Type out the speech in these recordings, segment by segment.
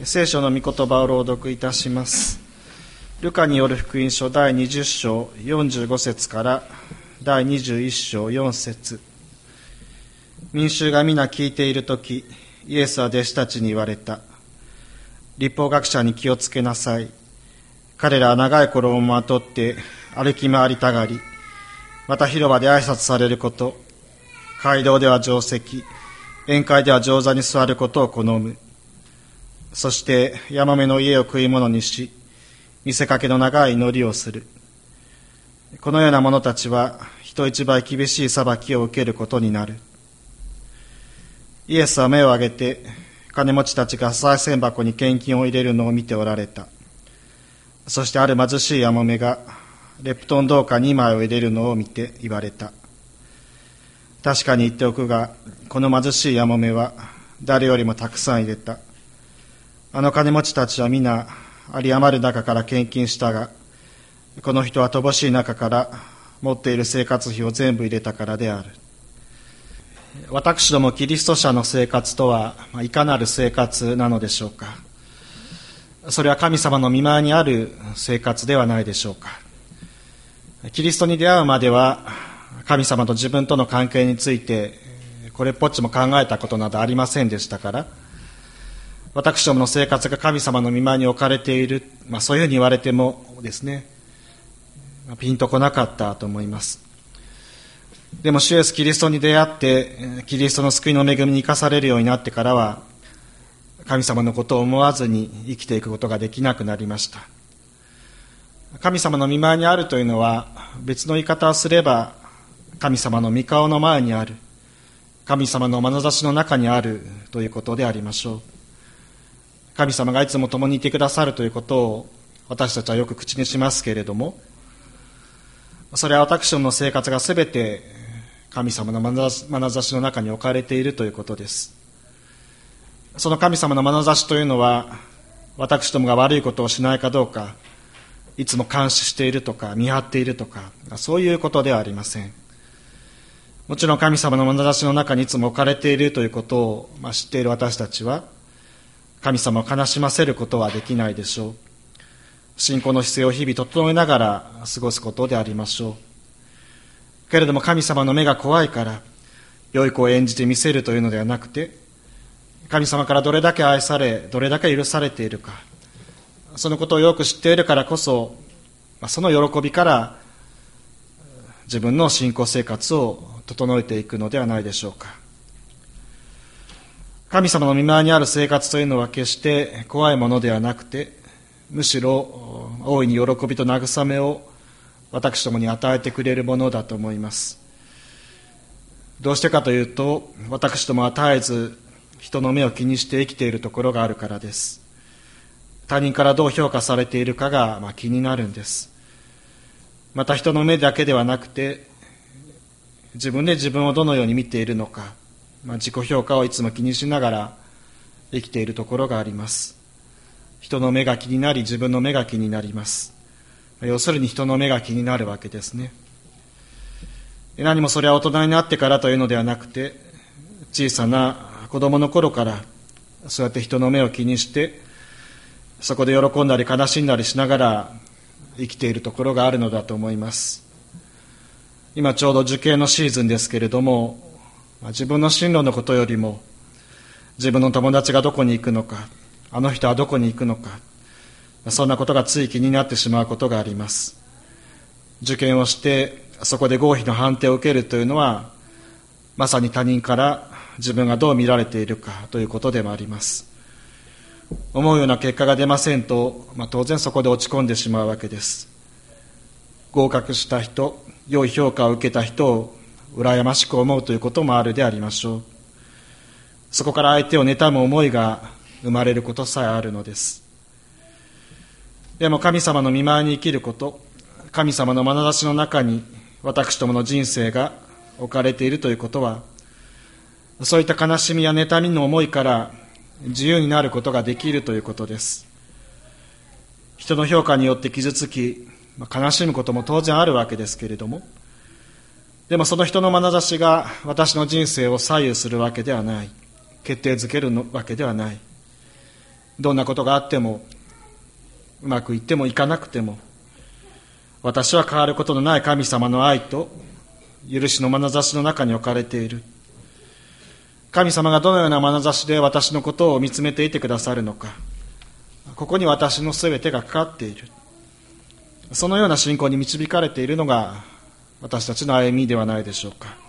聖書の御言葉を朗読いたします。ルカによる福音書第20章45節から第21章4節。民衆が皆聞いているとき、イエスは弟子たちに言われた。律法学者に気をつけなさい。彼らは長い衣をまとって歩き回りたがり、また広場で挨拶されること、街道では定席、宴会では上座に座ることを好む。そしてヤモメの家を食い物にし、見せかけの長い祈りをする。このような者たちは人一倍厳しい裁きを受けることになる。イエスは目を上げて、金持ちたちが賽銭箱に献金を入れるのを見ておられた。そしてある貧しいヤモメがレプトン銅貨2枚を入れるのを見て言われた。確かに言っておくが、この貧しいヤモメは誰よりもたくさん入れた。あの金持ちたちは皆有り余る中から献金したが、この人は乏しい中から持っている生活費を全部入れたからである。私どもキリスト者の生活とはいかなる生活なのでしょうか。それは神様の御前にある生活ではないでしょうか。キリストに出会うまでは神様と自分との関係についてこれっぽっちも考えたことなどありませんでしたから、私どもの生活が神様の御前に置かれている、そういうふうに言われてもですね、ピンとこなかったと思います。でも主イエスキリストに出会ってキリストの救いの恵みに生かされるようになってからは、神様のことを思わずに生きていくことができなくなりました。神様の御前にあるというのは、別の言い方をすれば神様の御顔の前にある、神様の眼差しの中にあるということでありましょう。神様がいつも共にいてくださるということを私たちはよく口にしますけれども、それは私どもの生活がすべて神様の眼差しの中に置かれているということです。その神様の眼差しというのは、私どもが悪いことをしないかどうか、いつも監視しているとか見張っているとか、そういうことではありません。もちろん神様の眼差しの中にいつも置かれているということを知っている私たちは、神様を悲しませることはできないでしょう。信仰の姿勢を日々整えながら過ごすことでありましょう。けれども神様の目が怖いから、良い子を演じてみせるというのではなくて、神様からどれだけ愛され、どれだけ許されているか、そのことをよく知っているからこそ、その喜びから自分の信仰生活を整えていくのではないでしょうか。神様の御前にある生活というのは決して怖いものではなくて、むしろ大いに喜びと慰めを私どもに与えてくれるものだと思います。どうしてかというと、私どもは絶えず人の目を気にして生きているところがあるからです。他人からどう評価されているかが気になるんです。また人の目だけではなくて、自分で自分をどのように見ているのか、自己評価をいつも気にしながら生きているところがあります。人の目が気になり、自分の目が気になります。要するに人の目が気になるわけですね。何もそれは大人になってからというのではなくて、小さな子供の頃からそうやって人の目を気にして、そこで喜んだり悲しんだりしながら生きているところがあるのだと思います。今ちょうど受験のシーズンですけれども、自分の進路のことよりも自分の友達がどこに行くのか、あの人はどこに行くのか、そんなことがつい気になってしまうことがあります。受験をしてそこで合否の判定を受けるというのは、まさに他人から自分がどう見られているかということでもあります。思うような結果が出ませんと、当然そこで落ち込んでしまうわけです。合格した人、良い評価を受けた人を羨ましく思うということもあるでありましょう。そこから相手を妬む思いが生まれることさえあるのです。でも神様の御前に生きること、神様の眼差しの中に私どもの人生が置かれているということは、そういった悲しみや妬みの思いから自由になることができるということです。人の評価によって傷つき、悲しむことも当然あるわけですけれども、でもその人の眼差しが私の人生を左右するわけではない、決定づけるわけではない。 どんなことがあっても、うまくいってもいかなくても、私は変わることのない神様の愛と許しの眼差しの中に置かれている。神様がどのような眼差しで私のことを見つめていてくださるのか、ここに私のすべてがかかっている。そのような信仰に導かれているのが私たちの歩みではないでしょうか。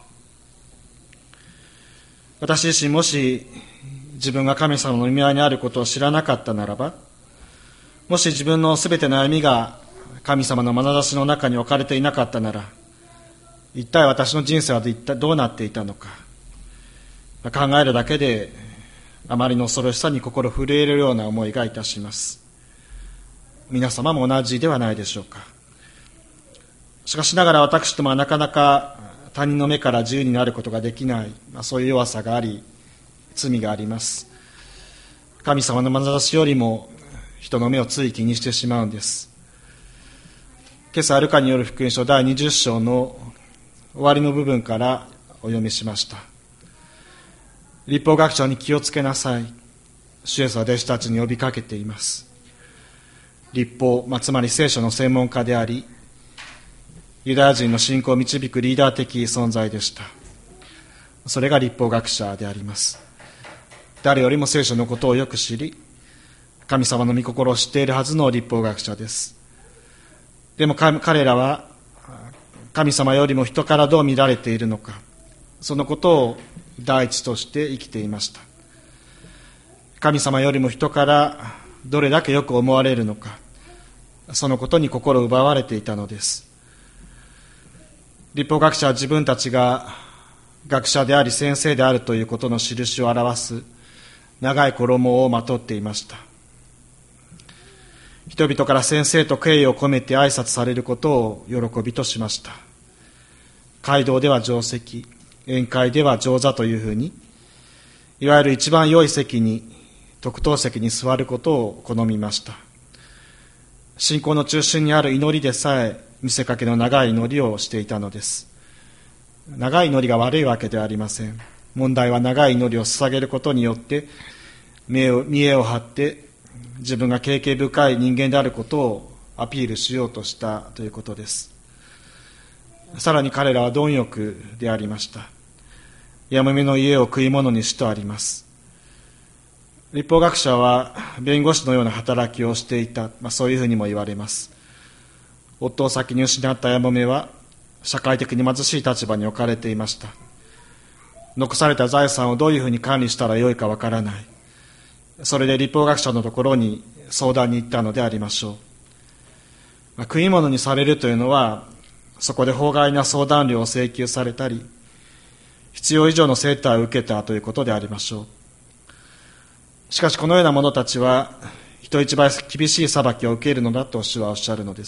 私自身もし自分が神様の御前にあることを知らなかったならば、もし自分のすべての歩みが神様の眼差しの中に置かれていなかったなら、一体私の人生は一体どうなっていたのか、考えるだけであまりの恐ろしさに心震えるような思いがいたします。皆様も同じではないでしょうか。しかしながら私どもはなかなか他人の目から自由になることができない、そういう弱さがあり、罪があります。神様の眼差しよりも人の目をつい気にしてしまうんです。今朝ルカによる福音書第20章の終わりの部分からお読みしました。律法学長に気をつけなさい。主イエスは弟子たちに呼びかけています。律法、つまり聖書の専門家であり、ユダヤ人の信仰を導くリーダー的存在でした。それが律法学者であります。誰よりも聖書のことをよく知り、神様の御心を知っているはずの律法学者です。でも彼らは神様よりも人からどう見られているのか、そのことを第一として生きていました。神様よりも人からどれだけよく思われるのか、そのことに心を奪われていたのです。律法学者は自分たちが学者であり先生であるということの印を表す長い衣をまとっていました。人々から先生と敬意を込めて挨拶されることを喜びとしました。街道では上席、宴会では上座というふうに、いわゆる一番良い席に、特等席に座ることを好みました。信仰の中心にある祈りでさえ見せかけの長い祈りをしていたのです。長い祈りが悪いわけではありません。問題は長い祈りを捧げることによって見栄を張って自分が敬虔深い人間であることをアピールしようとしたということです。さらに彼らは貪欲でありました。やもめの家を食い物にしとあります。律法学者は弁護士のような働きをしていた、そういうふうにも言われます。夫を先に失ったやもめは社会的に貧しい立場に置かれていました。残された財産をどういうふうに管理したらよいかわからない。それで律法学者のところに相談に行ったのでありましょう。食い物にされるというのは、そこで法外な相談料を請求されたり、必要以上の接待を受けたということでありましょう。しかしこのような者たちは人一倍厳しい裁きを受けるのだと主はおっしゃるのです。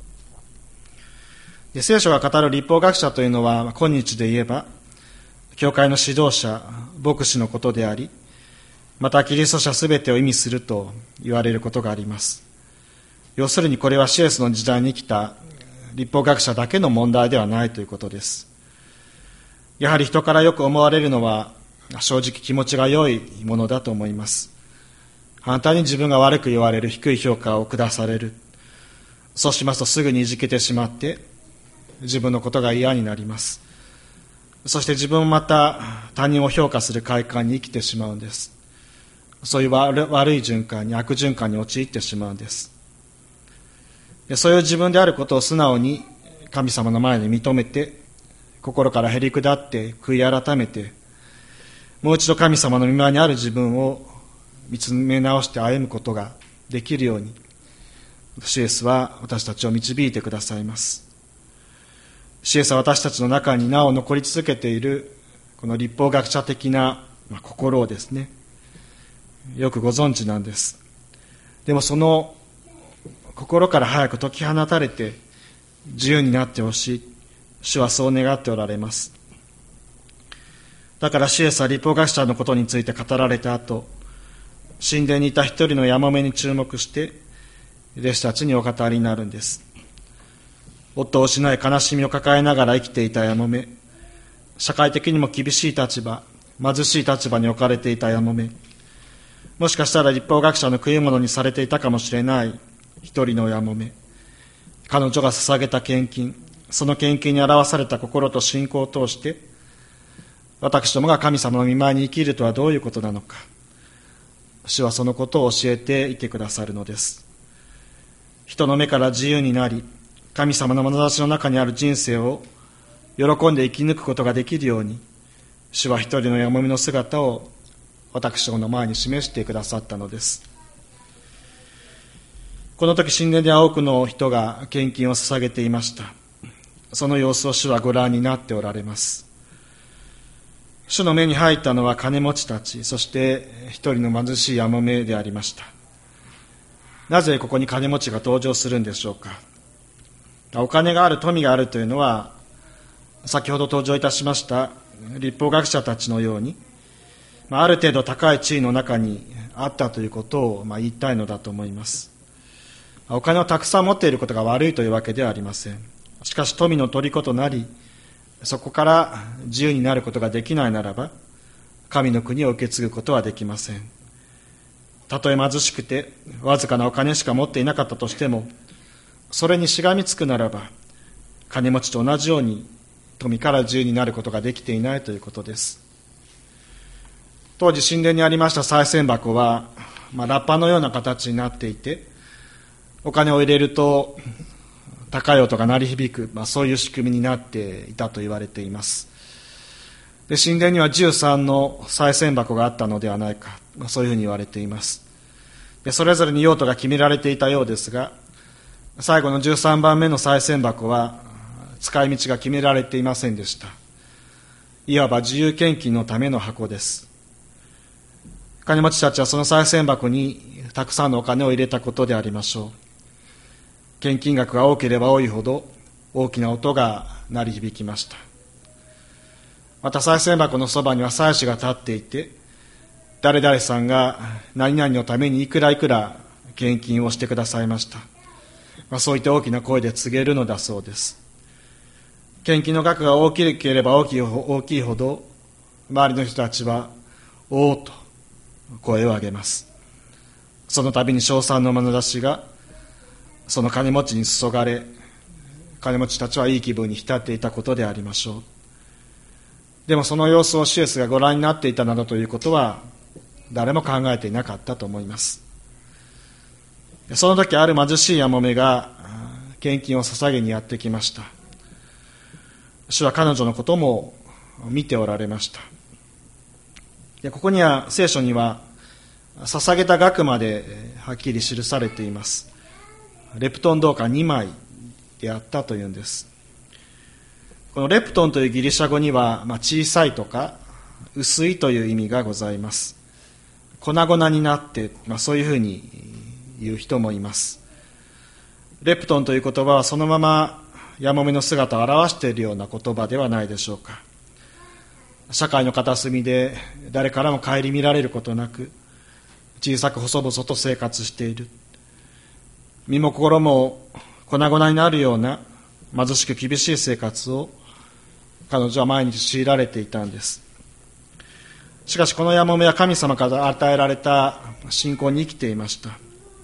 で、聖書が語る律法学者というのは今日で言えば教会の指導者、牧師のことであり、またキリスト者すべてを意味すると言われることがあります。要するにこれはシエスの時代に生きた律法学者だけの問題ではないということです。やはり人からよく思われるのは正直気持ちが良いものだと思います。反対に自分が悪く言われる、低い評価を下される。そうしますとすぐにいじけてしまって自分のことが嫌になります。そして自分もまた他人を評価する快感に生きてしまうんです。そういう悪い循環に、悪循環に陥ってしまうんです。そういう自分であることを素直に神様の前に認めて、心からへり下って悔い改めて、もう一度神様の御前にある自分を見つめ直して歩むことができるように、主イエスは私たちを導いてくださいます。主イエスは私たちの中になお残り続けているこの律法学者的な心をですね、よくご存知なんです。でもその心から早く解き放たれて自由になってほしい。主はそう願っておられます。だから主イエスは律法学者のことについて語られた後、神殿にいた一人のやもめに注目して弟子たちにお語りになるんです。夫を失い悲しみを抱えながら生きていたやもめ、社会的にも厳しい立場、貧しい立場に置かれていたやもめ、 もしかしたら律法学者の食い物にされていたかもしれない一人のやもめ、彼女が捧げた献金、その献金に表された心と信仰を通して、私どもが神様の御前に生きるとはどういうことなのか、主はそのことを教えていてくださるのです。人の目から自由になり、神様の眼差しの中にある人生を喜んで生き抜くことができるように、主は一人のやもめの姿を私どもの前に示してくださったのです。この時神殿では多くの人が献金を捧げていました。その様子を主はご覧になっておられます。主の目に入ったのは金持ちたち、そして一人の貧しいやもめでありました。なぜここに金持ちが登場するんでしょうか。お金がある、富があるというのは、先ほど登場いたしました律法学者たちのように、ある程度高い地位の中にあったということを言いたいのだと思います。お金をたくさん持っていることが悪いというわけではありません。しかし富の虜となり、そこから自由になることができないならば、神の国を受け継ぐことはできません。たとえ貧しくてわずかなお金しか持っていなかったとしても、それにしがみつくならば、金持ちと同じように富から自由になることができていないということです。当時神殿にありました賽銭箱は、ラッパのような形になっていて、お金を入れると高い音が鳴り響く、そういう仕組みになっていたと言われています。で、神殿には13の賽銭箱があったのではないか、そういうふうに言われています。で、それぞれに用途が決められていたようですが、最後の13番目の賽銭箱は使い道が決められていませんでした。いわば自由献金のための箱です。金持ちたちはその賽銭箱にたくさんのお金を入れたことでありましょう。献金額が多ければ多いほど大きな音が鳴り響きました。また賽銭箱のそばには祭司が立っていて、誰々さんが何々のためにいくらいくら献金をしてくださいました。そういった大きな声で告げるのだそうです。献金の額が大きければ大きいほど、周りの人たちはおーと声を上げます。その度に称賛の眼差しがその金持ちに注がれ、金持ちたちはいい気分に浸っていたことでありましょう。でもその様子を主イエスがご覧になっていたなどということは誰も考えていなかったと思います。その時ある貧しいやもめが献金を捧げにやってきました。主は彼女のことも見ておられました。ここには聖書には捧げた額まではっきり記されています。レプトン銅貨2枚であったというんです。このレプトンというギリシャ語には、小さいとか薄いという意味がございます。粉々になって、そういうふうに言う人もいます。レプトンという言葉はそのままやもめの姿を表しているような言葉ではないでしょうか。社会の片隅で誰からも顧みられることなく、小さく細々と生活している。身も心も粉々になるような貧しく厳しい生活を彼女は毎日強いられていたんです。しかしこのやもめは神様から与えられた信仰に生きていました。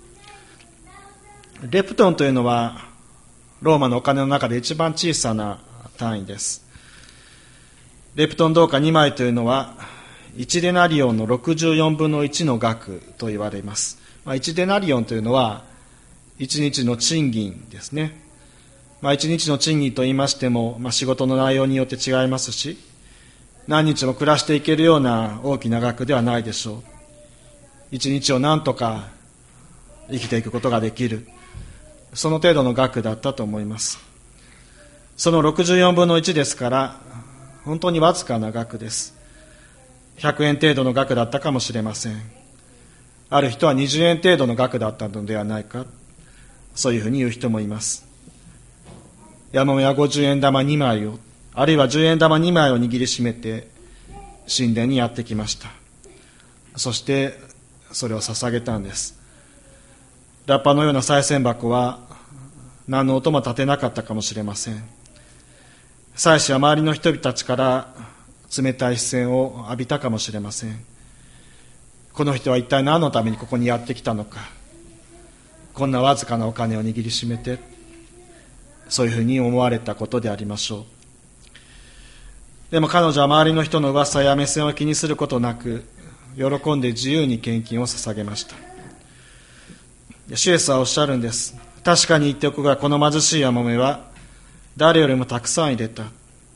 レプトンというのはローマのお金の中で一番小さな単位です。レプトン銅貨2枚というのは1デナリオンの64分の1の額と言われます。1デナリオンというのは1日の賃金ですね。1日の賃金と言いましても、仕事の内容によって違いますし、何日も暮らしていけるような大きな額ではないでしょう。1日を何とか生きていくことができる、その程度の額だったと思います。その64分の1ですから、本当にわずかな額です。100円程度の額だったかもしれません。ある人は20円程度の額だったのではないか、そういうふうに言う人もいます。やもめは50円玉2枚を、あるいは10円玉2枚を握りしめて神殿にやってきました。そしてそれを捧げたんです。ラッパのような賽銭箱は何の音も立てなかったかもしれません。祭司は周りの人々たちから冷たい視線を浴びたかもしれません。 この人は一体何のためにここにやってきたのか、こんなわずかなお金を握りしめて、そういうふうに思われたことでありましょう。でも彼女は周りの人の噂や目線を気にすることなく、喜んで自由に献金を捧げました。主イエスはおっしゃるんです。確かに言っておくが、この貧しいやもめは誰よりもたくさん入れた。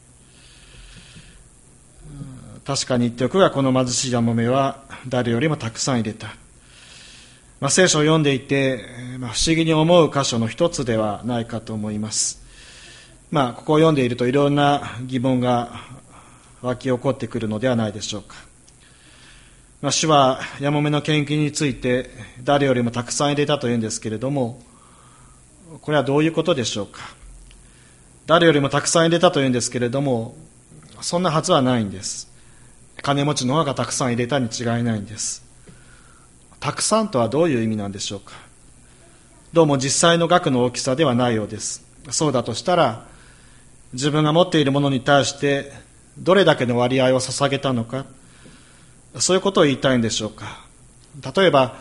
確かに言っておくが、この貧しいやもめは誰よりもたくさん入れた。聖書を読んでいて、不思議に思う箇所の一つではないかと思います。ここを読んでいるといろんな疑問が湧き起こってくるのではないでしょうか。主はやもめの献金について誰よりもたくさん入れたというんですけれども、これはどういうことでしょうか。誰よりもたくさん入れたというんですけれども、そんなはずはないんです。金持ちの方がたくさん入れたに違いないんです。たくさんとはどういう意味なんでしょうか。どうも実際の額の大きさではないようです。そうだとしたら、自分が持っているものに対してどれだけの割合を捧げたのか、そういうことを言いたいんでしょうか。例えば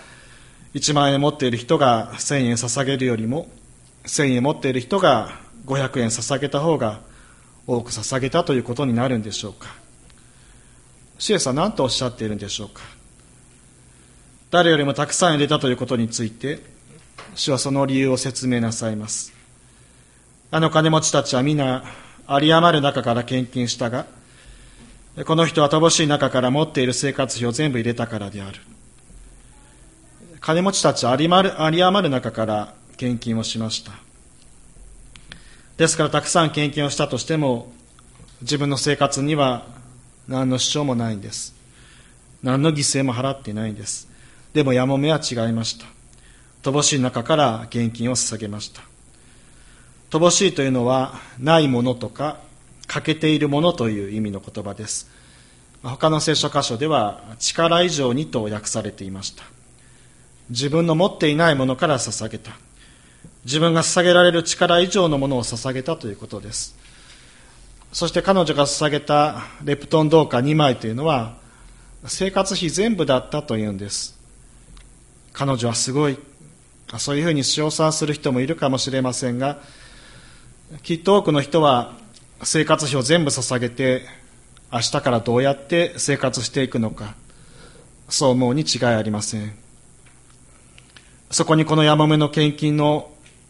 1万円持っている人が1000円捧げるよりも、1000円持っている人が500円捧げた方が多く捧げたということになるんでしょうか。主イエスは何とおっしゃっているんでしょうか。誰よりもたくさん入れたということについて、主はその理由を説明なさいます。金持ちたちは皆有り余る中から献金したが、この人は乏しい中から持っている生活費を全部入れたからである。金持ちたちは有り余る中から献金をしました。ですからたくさん献金をしたとしても、自分の生活には何の支障もないんです。何の犠牲も払っていないんです。でもやもめは違いました。乏しい中から献金を捧げました。乏しいというのはないものとか欠けているものという意味の言葉です。他の聖書箇所では力以上にと訳されていました。自分の持っていないものから捧げた。自分が捧げられる力以上のものを捧げたということです。そして彼女が捧げたレプトン銅貨2枚というのは生活費全部だったというんです。彼女はすごい。そういうふうに称賛する人もいるかもしれませんが、きっと多くの人は生活費を全部捧げて明日からどうやって生活していくのか、そう思うに違いありません。そこにこのやもめの献金の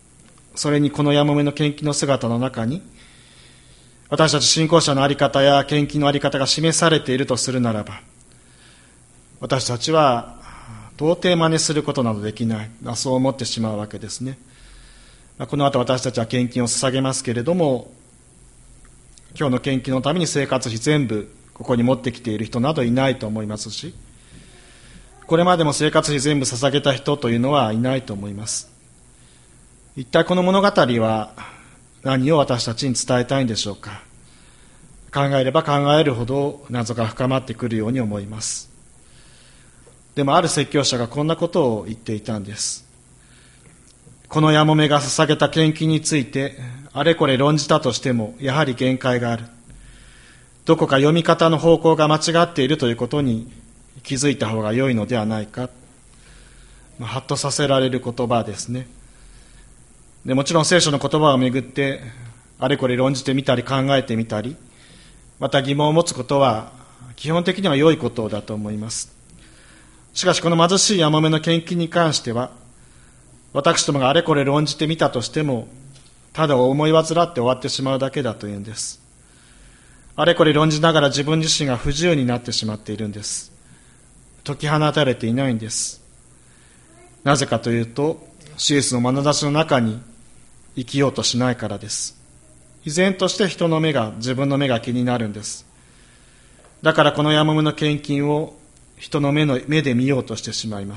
姿の中に、私たち信仰者の在り方や献金の在り方が示されているとするならば、私たちは到底真似することなどできない、そう思ってしまうわけですね。この後私たちは献金を捧げますけれども、今日の献金のために生活費全部ここに持ってきている人などいないと思いますし、これまでも生活費全部捧げた人というのはいないと思います。一体この物語は何を私たちに伝えたいんでしょうか。考えれば考えるほど謎が深まってくるように思います。でもある説教者がこんなことを言っていたんです。このやもめが捧げた献金についてあれこれ論じたとしてもやはり限界がある。どこか読み方の方向が間違っているということに気づいた方が良いのではないか。ハッとさせられる言葉ですね。でもちろん聖書の言葉をめぐってあれこれ論じてみたり考えてみたり、また疑問を持つことは基本的には良いことだと思います。しかしこの貧しいやもめの献金に関しては、私どもがあれこれ論じてみたとしてもただ思い煩って終わってしまうだけだというんです。あれこれ論じながら自分自身が不自由になってしまっているんです。解き放たれていないんです。なぜかというと、主イエスの眼差しの中に生きようとしないからです。依然として自分の目が気になるんです。だからこのやもめの献金を人の目で見ようとしてしまいます。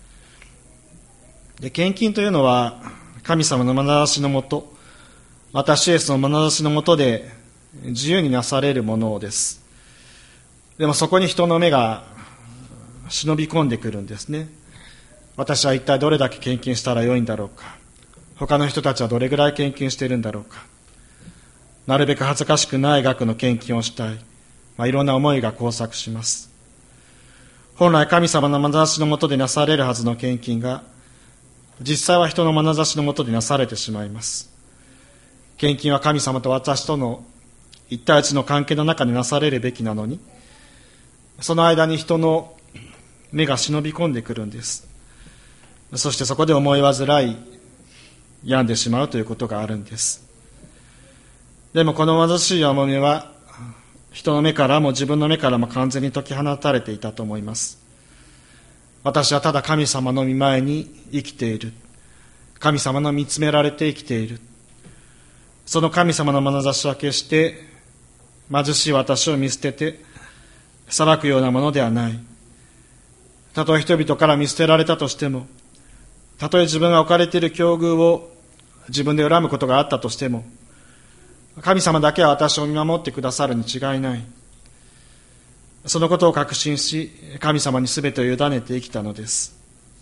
で、献金というのは神様の眼差しのもと、また主イエスの眼差しのもとで自由になされるものです。でもそこに人の目が忍び込んでくるんですね。私は一体どれだけ献金したらよいんだろうか。他の人たちはどれぐらい献金しているんだろうか。なるべく恥ずかしくない額の献金をしたい。いろんな思いが交錯します。 本来神様の眼差しのもとでなされるはずの献金が、実際は人の眼差しのもとでなされてしまいます。献金は神様と私との一対一の関係の中でなされるべきなのに、その間に人の目が忍び込んでくるんです。そしてそこで思い煩い、病んでしまうということがあるんです。でもこの貧しい甘みは、人の目からも自分の目からも完全に解き放たれていたと思います。私はただ神様の御前に生きている。神様の見つめられて生きている。その神様の眼差しは決して貧しい私を見捨てて裁くようなものではない。たとえ人々から見捨てられたとしても、たとえ自分が置かれている境遇を自分で恨むことがあったとしても、神様だけは私を見守ってくださるに違いない。そのことを確信し、神様に全てを委ねて生きたのです。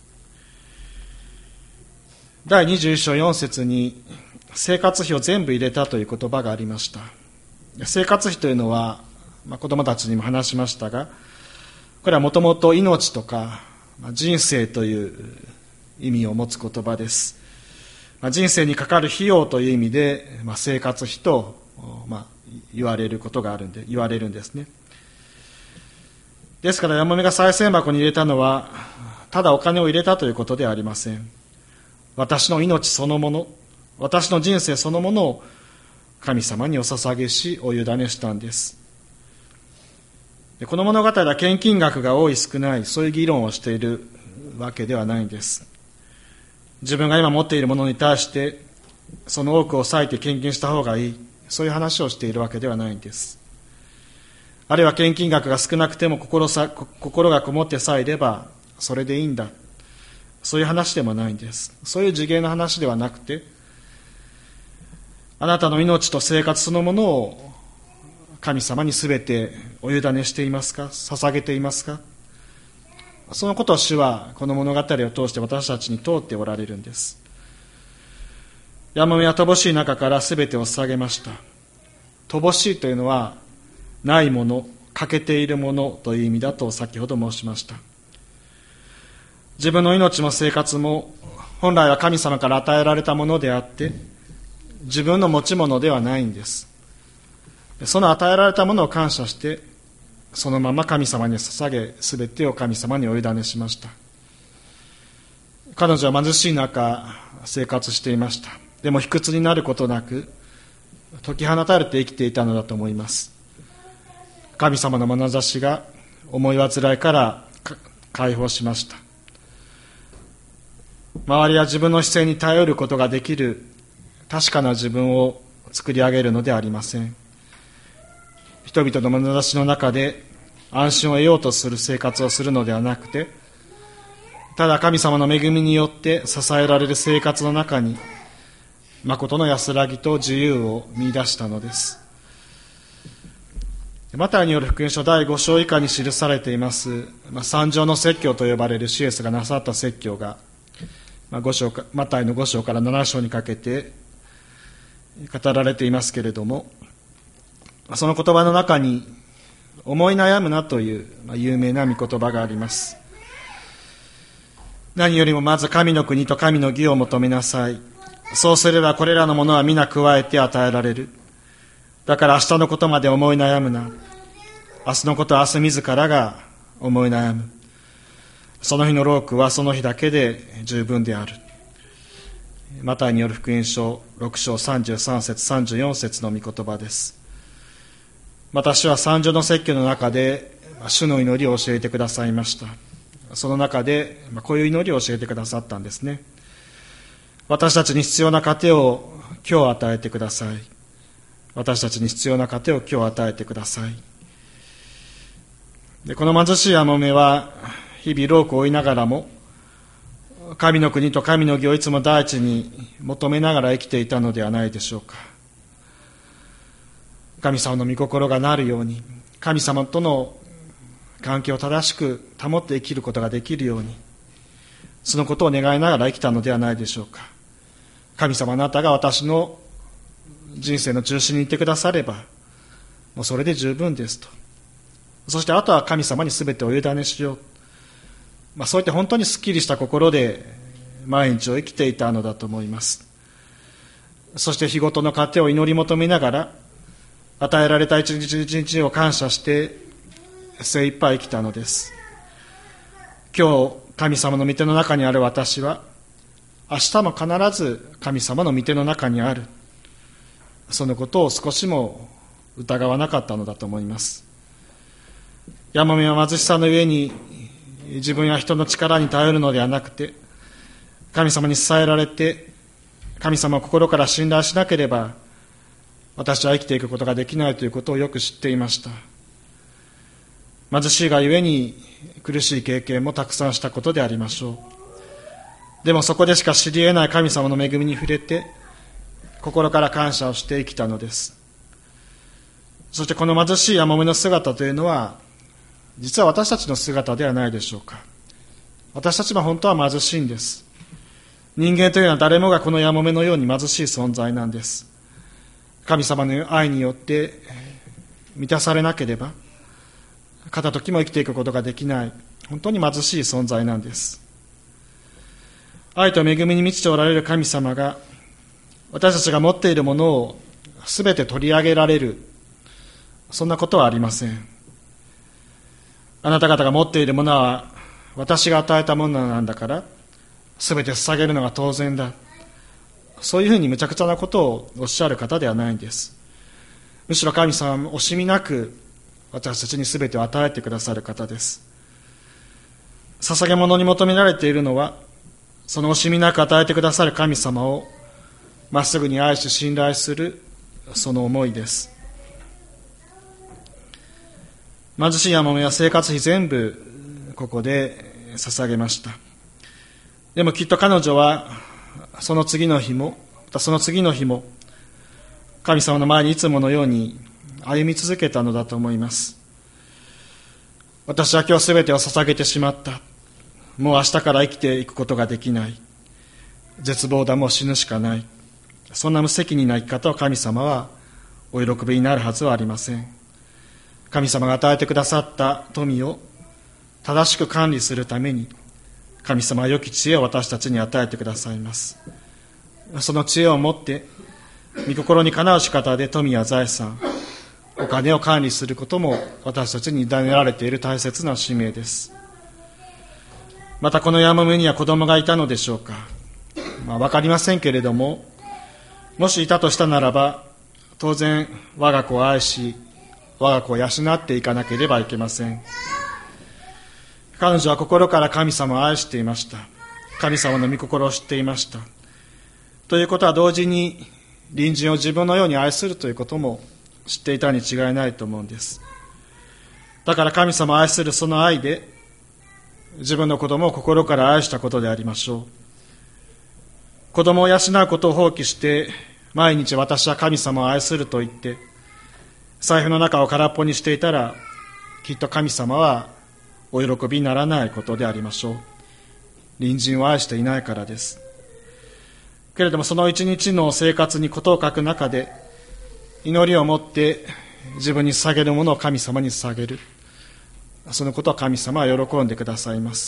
第21章4節に、生活費を全部入れたという言葉がありました。生活費というのは、子供たちにも話しましたが、これはもともと命とか人生という意味を持つ言葉です。人生にかかる費用という意味で、生活費と、言われることがあるんで、言われるんですね。ですから、ヤモメが賽銭箱に入れたのは、ただお金を入れたということではありません。私の命そのもの、私の人生そのものを神様にお捧げし、お委ねしたんです。この物語は献金額が多い少ない、そういう議論をしているわけではないんです。自分が今持っているものに対して、その多くを割いて献金した方がいい、そういう話をしているわけではないんです。あるいは献金額が少なくても心がこもってさえいればそれでいいんだ、そういう話でもないんです。そういう次元の話ではなくて、あなたの命と生活そのものを神様にすべてお委ねしていますか、捧げていますか。そのことを主はこの物語を通して私たちに問うておられるんです。ヤモメは乏しい中からすべてを捧げました。乏しいというのはないもの、欠けているものという意味だと先ほど申しました。自分の命も生活も本来は神様から与えられたものであって自分の持ち物ではないんです。その与えられたものを感謝してそのまま神様に捧げ、すべてを神様にお委ねしました。彼女は貧しい中生活していました。でも卑屈になることなく解き放たれて生きていたのだと思います。神様の眼差しが思い煩いから解放しました。周りは自分の姿勢に頼ることができる確かな自分を作り上げるのではありません。人々の眼差しの中で安心を得ようとする生活をするのではなくて、ただ神様の恵みによって支えられる生活の中に誠の安らぎと自由を見出したのです。マタイによる福音書第5章以下に記されています、三条の説教と呼ばれるシエスがなさった説教が、マタイの5章から7章にかけて語られていますけれども、その言葉の中に思い悩むなという有名な御言葉があります。何よりもまず神の国と神の義を求めなさい。そうすればこれらのものは皆加えて与えられる。だから明日のことまで思い悩むな。明日のことは明日自らが思い悩む。その日の労苦はその日だけで十分である。マタイによる福音書6章33節34節の御言葉です。私は三条の説教の中で主の祈りを教えてくださいました。その中でこういう祈りを教えてくださったんですね。私たちに必要な糧を今日与えてください。私たちに必要な糧を今日与えてください。で、この貧しい甘めは日々労苦を負いながらも神の国と神の義をいつも第一に求めながら生きていたのではないでしょうか。神様の御心がなるように、神様との関係を正しく保って生きることができるように、そのことを願いながら生きたのではないでしょうか。神様、あなたが私の人生の中心にいてくださればもうそれで十分ですと。そしてあとは神様に全てお委ねしよう。 そういった本当にすっきりした心で毎日を生きていたのだと思います。そして日ごとの糧を祈り求めながら、与えられた一日一日を感謝して精一杯生きたのです。今日神様の御手の中にある私は、明日も必ず神様の御手の中にある、そのことを少しも疑わなかったのだと思います。やもめは貧しさの上に自分や人の力に頼るのではなくて、神様に支えられて神様を心から信頼しなければ私は生きていくことができないということをよく知っていました。貧しいがゆえに苦しい経験もたくさんしたことでありましょう。でもそこでしか知り得ない神様の恵みに触れて心から感謝をして生きたのです。そしてこの貧しいやもめの姿というのは実は私たちの姿ではないでしょうか。私たちは本当は貧しいんです。人間というのは誰もがこのやもめのように貧しい存在なんです。神様の愛によって満たされなければ片時も生きていくことができない本当に貧しい存在なんです。愛と恵みに満ちておられる神様が私たちが持っているものをすべて取り上げられる、そんなことはありません。あなた方が持っているものは私が与えたものなんだからすべて捧げるのが当然だ、そういうふうに無茶苦茶なことをおっしゃる方ではないんです。むしろ神様は惜しみなく私たちにすべてを与えてくださる方です。捧げ物に求められているのはその惜しみなく与えてくださる神様をまっすぐに愛し信頼するその思いです。貧しいやもめは生活費全部ここで捧げました。でもきっと彼女はその次の日もまたその次の日も神様の前にいつものように歩み続けたのだと思います。私は今日すべてを捧げてしまった、もう明日から生きていくことができない、絶望だ、もう死ぬしかない、そんな無責任な生き方を神様はお喜びになるはずはありません。神様が与えてくださった富を正しく管理するために神様は良き知恵を私たちに与えてくださいます。その知恵を持って御心にかなう仕方で富や財産、お金を管理することも私たちに委ねられている大切な使命です。またこのやもめには子供がいたのでしょうか。わかりませんけれども、もしいたとしたならば当然我が子を愛し我が子を養っていかなければいけません。彼女は心から神様を愛していました。神様の御心を知っていました。ということは同時に隣人を自分のように愛するということも知っていたに違いないと思うんです。だから神様を愛するその愛で自分の子供を心から愛したことでありましょう。子供を養うことを放棄して毎日私は神様を愛すると言って財布の中を空っぽにしていたらきっと神様はお喜びにならないことでありましょう。隣人を愛していないからです。けれどもその一日の生活に事を書く中で祈りを持って自分に捧げるものを神様に捧げる、そのことは神様は喜んでくださいます。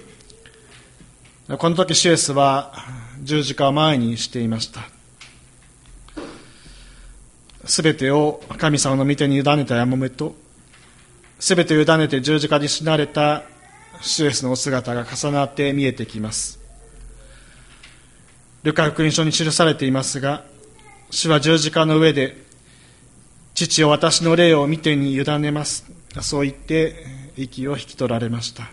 この時シエスは十字架を前にしていました。すべてを神様の御手に委ねたやもめとすべてを委ねて十字架に死なれたシエスのお姿が重なって見えてきます。ルカ福音書に記されていますが、主は十字架の上で父よ私の霊を御手に委ねます、そう言って息を引き取られました。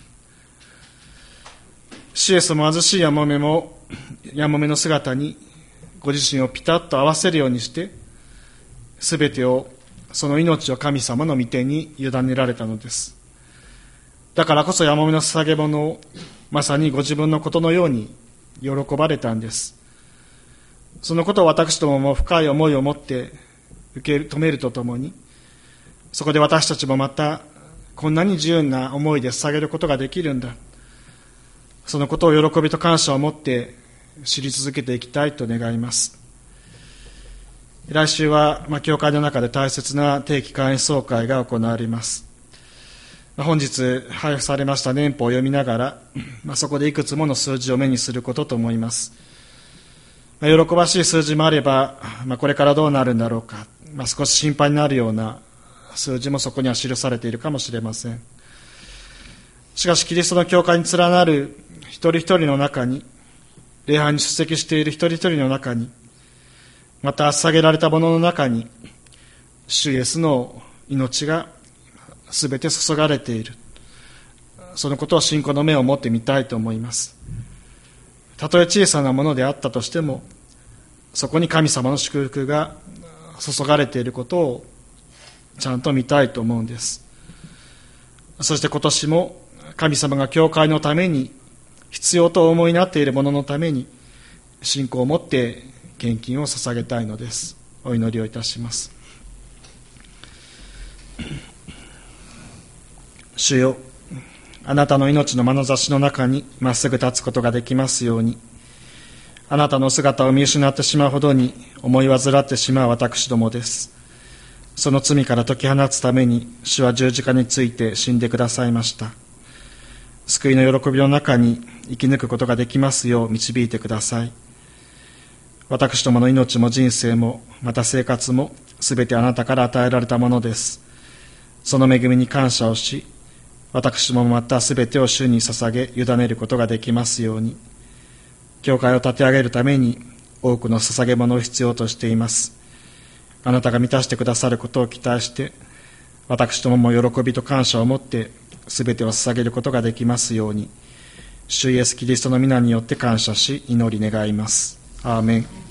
シエスも貧しいやもめの姿にご自身をピタッと合わせるようにしてすべてをその命を神様の御手に委ねられたのです。だからこそやもめの捧げ物をまさにご自分のことのように喜ばれたんです。そのことを私どもも深い思いを持って受け止めるとともに、そこで私たちもまたこんなに自由な思いで捧げることができるんだ、そのことを喜びと感謝を持って知り続けていきたいと願います。来週は教会の中で大切な定期会員総会が行われます。 本日配布されました年報を読みながら、そこでいくつもの数字を目にすることと思います。喜ばしい数字もあれば、これからどうなるんだろうか、少し心配になるような数字もそこには記されているかもしれません。しかしキリストの教会に連なる一人一人の中に、礼拝に出席している一人一人の中に、また捧げられたものの中に、主イエスの命がすべて注がれている。そのことを信仰の目を持ってみたいと思います。たとえ小さなものであったとしても、そこに神様の祝福が注がれていることをちゃんと見たいと思うんです。そして今年も神様が教会のために必要とお思いになっているもののために信仰を持って献金を捧げたいのです。お祈りをいたします。主よ、あなたの命の眼差しの中にまっすぐ立つことができますように、あなたの姿を見失ってしまうほどに思い患ってしまう私どもです。その罪から解き放つために主は十字架について死んでくださいました。救いの喜びの中に生き抜くことができますよう導いてください。私どもの命も人生もまた生活もすべてあなたから与えられたものです。その恵みに感謝をし、私もまたすべてを主に捧げ委ねることができますように。教会を立て上げるために多くの捧げ物を必要としています。あなたが満たしてくださることを期待して、私どもも喜びと感謝を持ってすべてを捧げることができますように、主イエスキリストの皆によって感謝し祈り願います。アーメン。